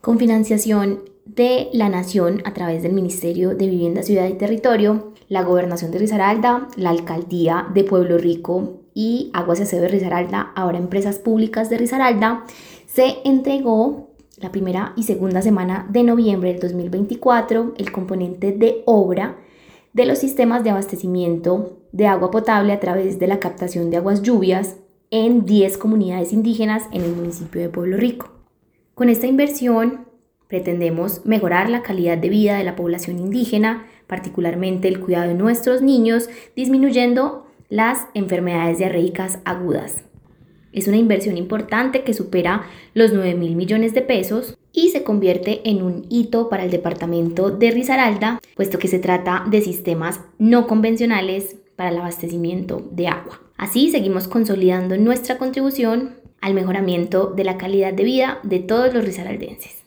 Con financiación de la Nación a través del Ministerio de Vivienda, Ciudad y Territorio, la Gobernación de Risaralda, la Alcaldía de Pueblo Rico y Aguas y Aseo de Risaralda, ahora Empresas Públicas de Risaralda, se entregó la primera y segunda semana de noviembre del 2024 el componente de obra de los sistemas de abastecimiento de agua potable a través de la captación de aguas lluvias en 10 comunidades indígenas en el municipio de Pueblo Rico. Con esta inversión pretendemos mejorar la calidad de vida de la población indígena, particularmente el cuidado de nuestros niños, disminuyendo las enfermedades diarreicas agudas. Es una inversión importante que supera los 9.000 millones de pesos y se convierte en un hito para el departamento de Risaralda, puesto que se trata de sistemas no convencionales para el abastecimiento de agua. Así seguimos consolidando nuestra contribución al mejoramiento de la calidad de vida de todos los risaraldenses.